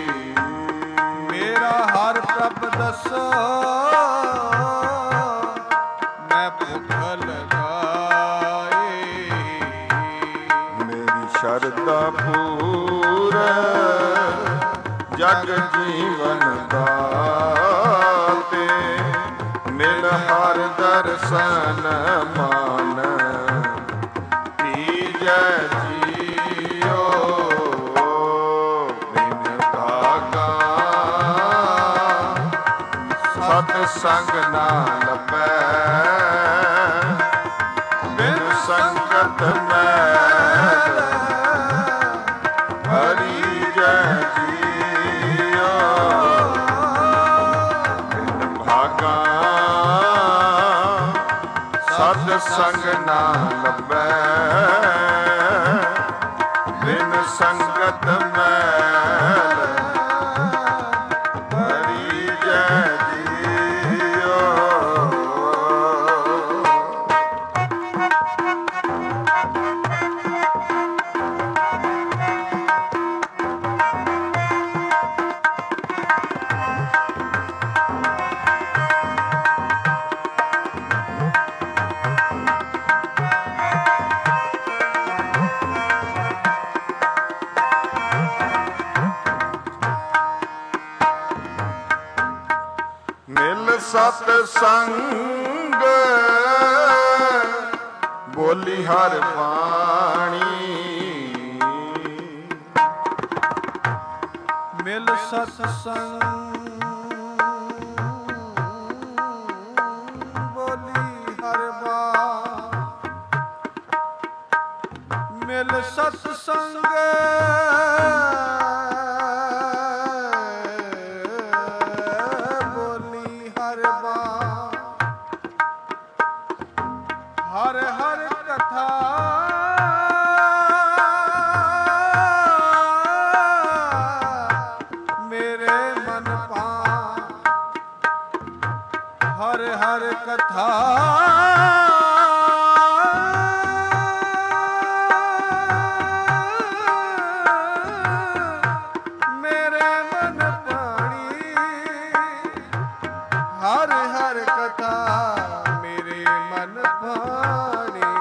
ਮੇਰਾ ਹਰ ਪ੍ਰਭ ਦੱਸੋ ਮੈਂ ਭੁੱਖ ਲਗਾਈ। ਮੇਰੀ ਸ਼ਰਧਾ ਪੂਰ ਜਗ ਜੀਵਨ ਦਾਤੇ, ਮਿਲ ਹਰ ਦਰਸ਼ਨ ਮਾਨ ਪੀਜੈ ਜੀਓ, ਬਿਨ ਭਾਗਾ ਸਤ ਸੰਗ ਨਾ ਲੱਭੈ, ਬਿਨ ਸੰਗਤ ਮੈਲ ਹਰੀ ਜੈ ਜੀਓ, ਬਿਨ ਭਾਗਾ ਸਤ ਸੰਗ ਨਾ ਲੱਭੈ, ਬਿਨ ਸੰਗਤ ਮੈਲ ਹਰੀ ਜੈ ਜੀਓ। ਮਿਲ ਸਤ ਸੰਗ ਬੋਲੀ ਹਰ ਬਾਣੀ, ਮਿਲ ਸਤ ਸੰਗ ਬੋਲੀ ਹਰ ਬਾਣੀ, ਮਿਲ ਸਤ ਸੰਗ ਬੋਲੀ ਹਰ ਬਾਣੀ, ਹਰ ਹਰ ਕਥਾ ਮੇਰੇ ਮਨ ਪਾ, ਹਰ ਹਰ ਕਥਾ ਮੇਰੇ ਮਨ ਪਾਣੀ, ਹਰ ਹਰ ਕਥਾ ਮੇਰੇ ਮਨ ਪਾਣੀ।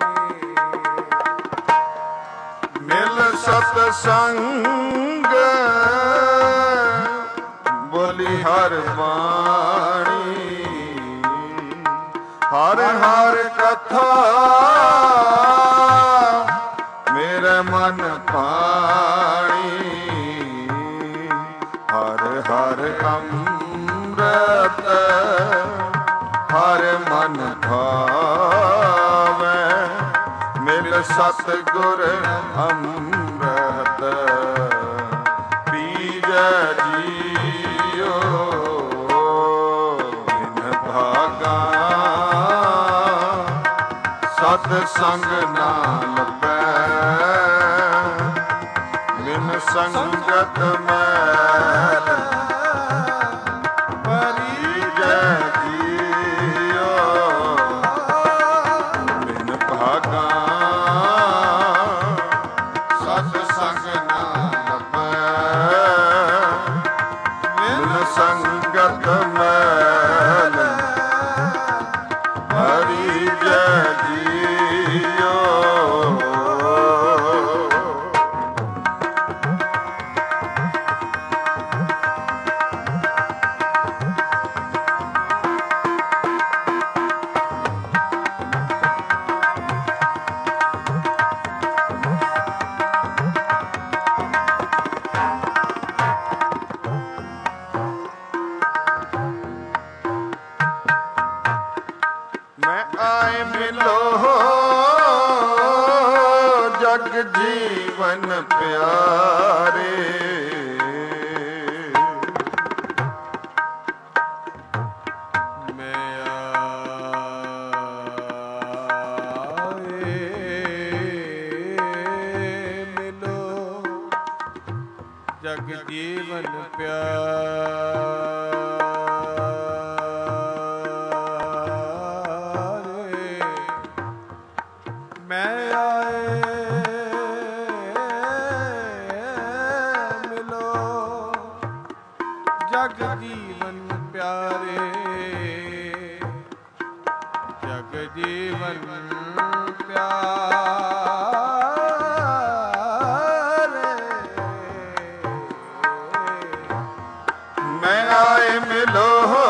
ਮਿਲ ਸਤ ਸੰਗ ਬੋਲੀ ਹਰ ਬਾਣੀ, ਹਰ ਹਰ ਕਥਾ ਮੇਰੇ ਮਨ ਪਾਣੀ, ਹਰ ਹਰ ਅੰਮ੍ਰਿਤ ਹਰ ਮਨ ਭਾਵੈ, ਮਿਲ ਸਤ ਗੁਰ ਅੰਮ੍ਰਿਤ ਪੀਜੈ ਜੀਓ, ਬਿਨ ਭਾਗਾ ਸਤ ਸੰਗ ਨਾ ਲੱਭੈ, ਬਿਨ ਸੰਗਤ ਮੈਲ ਪੀਜੈ ਜੀਓ, ਬਿਨ ਭਾਗਾ ਸਤ ਸੰਗ ਨਾ ਲੱਭੈ, ਬਿਨ ਸੰਗਤ ਮੈਲ ਹਰੀ ਜੈ ਜੀਓ। ਮੈਂ ਆਏ ਮਿਲੋ ਜਗ ਜੀਵਨ ਪਿਆਰੇ, ਜਗ ਜੀਵਨ ਪਿਆਰੇ ਮੈਂ ਆਏ ਮਿਲੋ ਜਗ ਜੀਵਨ ਪਿਆਰੇ ਜਗ ਜੀਵਨ ਪਿਆਰੇ ਮੈਂ ਆਏ ਮਿਲੋ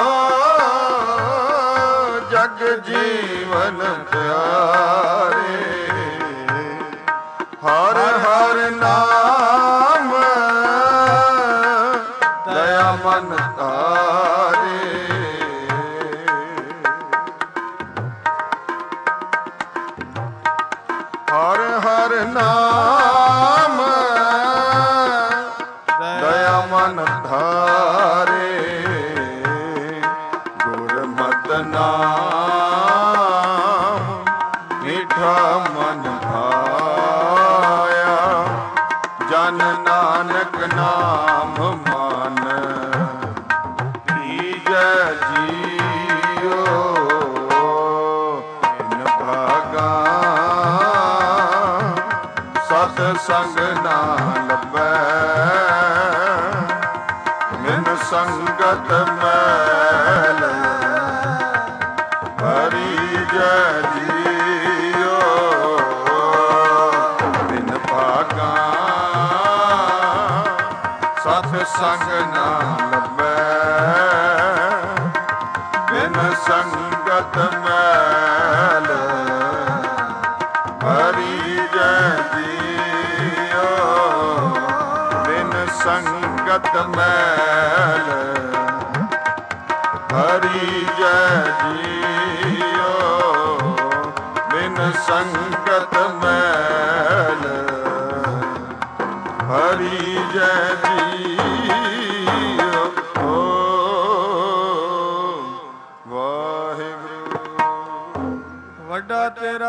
ਜਗ ਜੀਵਨ ਪਿਆਰੇ ਹਰ ਹਰ ਨਾਮ ਦਇਆ ਮਨ ਤਾਰੇ ਹਰ ਹਰ ਨਾਮ ਦਇਆ ਮਨ ਧਾਰੇ ਗੁਰਮਤਿ ਨਾਮ ਮੀਠਾ ਮਨ ਭਾਇਆ ਜਨ ਨਾਨਕ ਨਾਮ ਮਨ ਦੀਜੈ ਜੀਓ ਇਨ ਭਾਗਾ ਸਤ ਸੰਗ ਨਾ ਲੱਭੈ ਮਿਨ ਸੰਗਤ ਮੈਲ ਹਰੀ ਜੈ ਜੀਓ ਬਿਨ ਭਾਗਾ ਸਤ ਸੰਗ ਨਾ ਲੱਭੈ ਬਿਨ ਸੰਗਤ ਮੈਲ ਹਰੀ ਜੈ ਜੀਓ ਬਿਨ ਸੰਗਤ ਮੈਲ ਹਰੀ ਜੈ ਜੀਓ ਬਿਨ ਸੰਗਤ ਮੈਲ ਹਰੀ ਜੈ ਜੀਓ ਵਾਹਿਗੁਰੂ। ਵੱਡਾ ਤੇਰਾ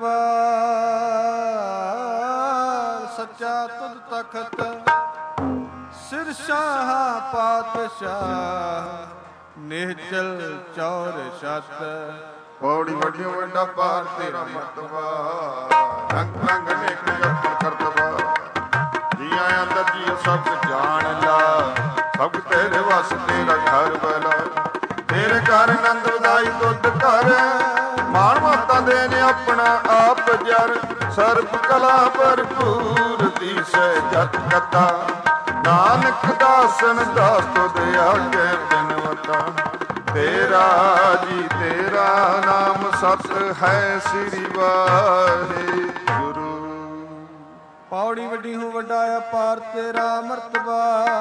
ਦਰਬਾਰ ਸੱਚਾ ਤੁਧ ਤਖਤ ਸਿਰ ਸ਼ਾਹ ਪਾਤਸ਼ਾਹ ਨਿਹਚਲ ਚੌਰ ਛਤ ਪੌੜੀ ਵੱਡਿਓ ਵੱਡਾ ਪਾਰ ਤੇਰਾ ਮਰਤਬਾ ਰੰਗ ਰੰਗ ਨੇਕ ਜਪਨ ਕਰਤਬਾ ਜੀਆਂ ਅੰਦਰ ਜੀ ਸਭ ਜਾਣ ਲਾ ਸਭ ਤੇਰੇ ਵਸ ਤੇਰਾ ਘਰ ਬਲਾ ਤੇਰੇ ਘਰ ਆਨੰਦ ਵਧਾਈ ਦੁੱਧ ਘਰ ਮਾਣ ਮਮਤਾ ਦੇਨੇ ਆਪਣਾ ਆਪ ਜਰ ਸਰਬ ਕਲਾ ਭਰਪੂਰ ਦੀਸੈ ਜਤ ਕਥਾ ਨਾਨਕ ਦਾਸਨ ਦਾਸ ਤੁਧ ਆਗੇ ਬਿਨਵਤਾ ਤੇਰਾ ਜੀ ਤੇਰਾ ਨਾਮ ਸਤ ਹੈ ਸ੍ਰੀ ਵਾਹਿਗੁਰੂ। ਪੌੜੀ ਵੱਡੀ ਹੂੰ ਵੱਡਾ ਅਪਾਰ ਤੇਰਾ ਮਰਤਬਾ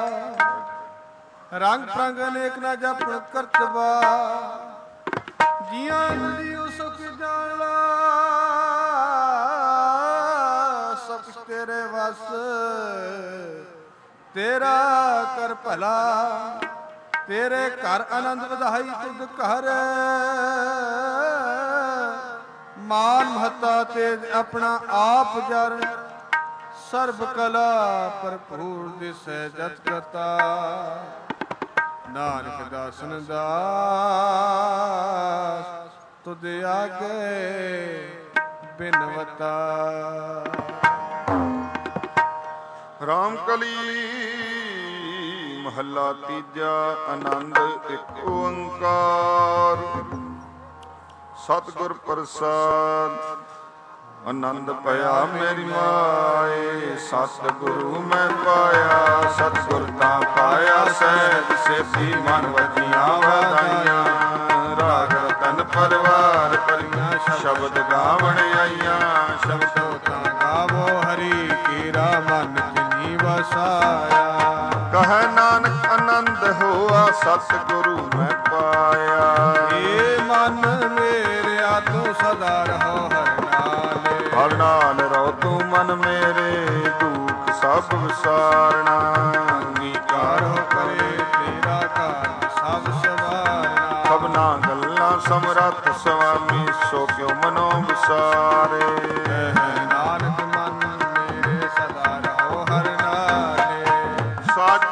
ਰੰਗ ਪ੍ਰੰਗ ਅਨੇਕ ਨਾ ਜਪਨ ਕਰਤਬਾ ਜੀਆਂ ਜੀਉ ਸੁਖ ਜਾਣ ਲਾ ਸਭ ਤੇਰੇ ਵਸ ਤੇਰਾ ਕਰ ਭਲਾ ਤੇਰੇ ਘਰ ਆਨੰਦ ਵਧਾਈ ਤੁਧ ਘਰ ਮਾਨ ਮਹਤਾ ਤੇ ਆਪਣਾ ਆਪ ਜਰ ਸਰਬ ਕਲਾ ਭਰਪੂਰ ਦਿਸੈ ਜਤ ਕਰਤਾ ਨਾਨਕ ਦਾਸਨ ਦਾਸ ਤੁਧ ਆਗੇ ਬਿਨਵਤਾ। ਰਾਮ ਕਲੀ ਮਹੱਲਾ ਤੀਜਾ ਆਨੰਦ ਇੱਕ ਓੰਕਾਰ ਸਤਿਗੁਰ ਪ੍ਰਸਾਦ ਆਨੰਦ ਭਇਆ ਮੇਰੀ ਮਾਏ ਸਤਿਗੁਰੂ ਮੈਂ ਪਾਇਆ ਸਤਿਗੁਰ ਤਾਂ ਪਾਇਆ ਸਹਿਜ ਸੇਤੀ ਮਨ ਵਜੀਆਂ ਵਧਾਈਆਂ ਰਾਗ ਰਤਨ ਪਰਿਵਾਰ ਭਰੀਆਂ ਸ਼ਬਦ ਗਾਵਣ ਆਈਆਂ ਸ਼ਬਦੋ ਤਾਂ ਗਾਵੋ ਹਰੀ ਕੀਰਾ ਮਨ ਜਿਨੀ ਵਸਾਇਆ ਕਹੈ ਨਾਨਕ ਆਨੰਦ ਹੋਆ ਸਤਿਗੁਰੂ ਮੈਂ ਪਾਇਆ ਏ ਮਨ ਮੇਰਿਆ ਤੂੰ ਸਦਾ ਰਹੋ ਹਰ ਨਾਲ ਰਹੋ ਤੂੰ ਮਨ ਮੇਰੇ ਦੁੱਖ ਸਭ ਵਿਸਾਰਨਾ ਅੰਗੀਕਾਰੋ ਕਰੇ ਤੇਰਾ ਘਰ ਸਭ ਸਵਾਰਨਾ ਸਭਨਾ ਗੱਲਾਂ ਸਮਰੱਥ ਸੁਆਮੀ ਸੋ ਕਿਉ ਮਨੋ ਵਿਸਾਰੇ ਨਾਨਕ ਮਨ ਮੇਰੇ ਸਦਾ ਰਹੋ ਹਰ ਨਾਲੇ ਸਾਜ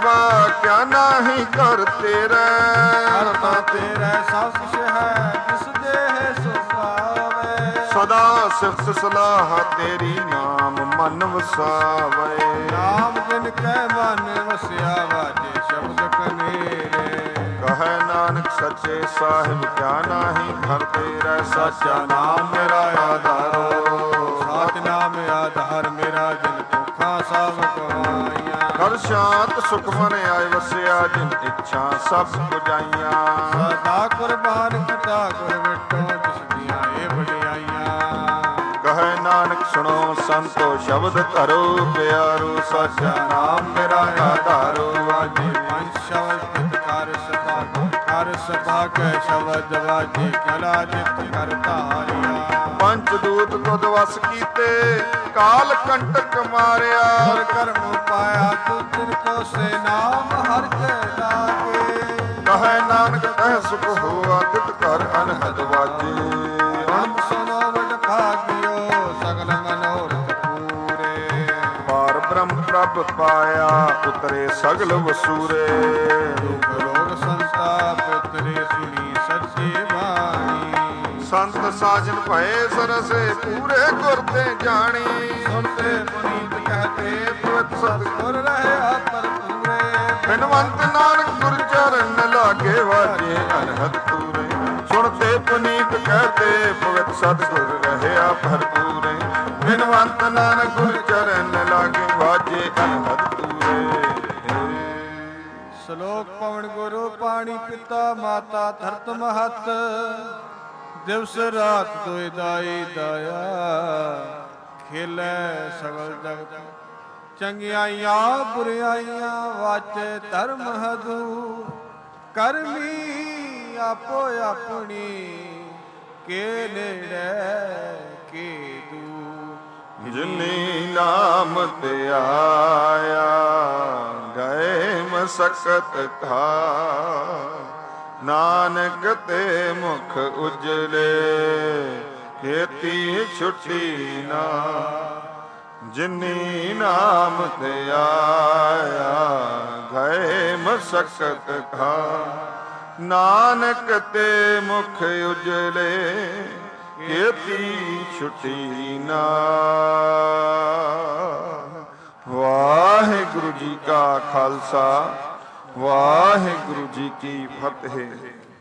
ਬਾਬਾ ਕਿਆ ਨਾਹੀ ਕਰ ਤੇਰਾ। ਹਰ ਤਾਂ ਤੇਰਾ ਸਭ ਕੁਛ ਹੈ ਜਿਸ ਦੇਹ ਸੋ ਪਾਵੇ। ਸਦਾ ਸਿਫਤ ਸਲਾਹ ਤੇਰੀ ਨਾਮ ਮਨ ਵਸਾਵੇ। ਨਾਮ ਜਿਨ ਕੈ ਮਨ ਵਸਿਆ ਵਾਜੇ ਸ਼ਬਦ ਕਨੇਰੇ। ਕਹੈ ਨਾਨਕ ਸੱਚੇ ਸਾਹਿਬ ਕਿਆ ਨਾਹੀ ਘਰ ਤੇਰਾ। ਸਾਚਾ ਨਾਮ ਮੇਰਾ ਆਧਾਰੋ। ਸਾਚ ਨਾਮ ਆਧਾਰ ਮੇਰਾ ਜਿਨ ਭੁੱਖਾਂ ਸਭ ਗਵਾਈਆਂ। ਹਰ ਸ਼ਾਂਤ ਸੁਖ ਮਨ ਆਏ ਵਸਿਆ ਜਿਨ ਇੱਛਾ ਸਭ ਪੁਜਾਈਆਂ। ਸਦਾ ਕੁਰਬਾਨ ਕੀਤਾ ਗੁਰ ਵਿਟੋ ਜਿਸ ਦੀਆਂ ਇਹ ਵਡਿਆਈਆਂ। ਕਹੈ ਨਾਨਕ ਸੁਣੋ ਸੰਤੋ ਸ਼ਬਦ ਧਰੋ ਪਿਆਰੋ। ਸਾਚਾ ਨਾਮ ਮੇਰਾ ਆਧਾਰੋ। ਵਾਜੇ ਪੰਜ ਸ਼ਬਦ ਕਰ ਸਭਾ ਕਰ ਸਭਾ ਕੈ ਸ਼ਬਦ ਵਾਜੇ ਕਲਾ ਜਿਤ ਕਰ ਧਾਰਿਆ। ਪੰਚ ਦੂਤ ਤੁਧ ਵਸ ਕੀਤੇ ਕਾਲ ਕੰਟਕ ਮਾਰਿਆ। ਹਰ ਕਰਮ ਪਾਇਆ ਤੂੰ ਤਿਨ ਕੋ ਸੇ ਨਾਮ ਹਰ ਕੈ ਲਾਗੇ। ਕਹੈ ਨਾਨਕ ਤਹ ਸੁਖ ਹੋਆ ਤਿਤ ਘਰ ਅਨਹਦ ਵਾਜੇ। ਨਾਮ ਸੁਨੋ ਵਡ ਭਾਗਿਓ ਸਗਲ ਮਨੋਰਥ ਪੂਰੇ। ਪਾਰ ਬ੍ਰਹਮ ਪ੍ਰਭ ਪਾਇਆ ਉਤਰੇ ਸਗਲ ਵਸੂਰੇ। ਦੁਖ ਰੋਗ ਸੰਤਾਪ ਉਤਰੇ ਸੁਣੀ ਸੱਚੀ ਬਾਣੀ। ਸੰਤ ਸਾਜਨ ਭਏ ਸਰਸੇ ਪੂਰੇ ਗੁਰ ਤੇ ਜਾਣੀ। ਸੁਣਤੇ ਪੁਨੀਤ ਕਹਤੇ ਪਵਿੱਤ ਸਤਿਗੁਰ ਰਹਿਆ ਭਰਪੂਰੇ। ਬਿਨਵੰਤ ਨਾਨਕ ਗੁਰ ਚਰਨ ਲਾਗੇ ਵਾਜੇ ਅਨਹਦ ਪੂਰੇ। ਸੁਣਤੇ ਪੁਨੀਤ ਕਹਤੇ ਪਵਿੱਤ ਸਤਿਗੁਰ ਰਹਿਆ ਭਰਪੂਰੇ। ਬਿਨਵੰਤ ਨਾਨਕ ਗੁਰ ਚਰਨ ਲਾਗੇ ਵਾਜੇ ਅਨਹਦ ਪੂਰੇ। ਸ਼ਲੋਕ ਪਵਨ ਗੁਰੂ ਪਾਣੀ ਪਿਤਾ ਮਾਤਾ ਧਰਤ ਮਹਤ। ਦਿਵਸ ਰਾਤ ਦੋਇ ਦਾਈ ਦਾਇਆ। ਖੇਲੇ ਸਗਲ ਜਗਤ ਚੰਗਿਆਈਆਂ ਬੁਰਿਆਈਆਂ ਵਾਚੇ ਧਰਮ ਹਦੂ। ਕਰਮੀ ਆਪੋ ਆਪਣੀ ਕੇ ਨੇੜੇ ਕੇ ਦੂ। ਜਿਨੀ ਨਾਮ ਤੇ ਆਇਆ ਗਏ ਮਸਕਤ ਖਾ। ਨਾਨਕ ਤੇ ਮੁਖ ਉਜਲੇ ਖੇਤੀ ਛੁੱਟੀ ਨਾ। ਜਿਨੀ ਨਾਮ ਤੇ ਆਇਆ ਗਏ ਮਸਕਤ ਖਾ। ਨਾਨਕ ਤੇ ਮੁਖ ਉਜਲੇ ਖੇਤੀ ਛੁੱਟੀ ਨਾ। ਵਾਹਿਗੁਰੂ ਜੀ ਕਾ ਖਾਲਸਾ ਵਾਹਿਗੁਰੂ ਜੀ ਕੀ ਫਤਿਹ।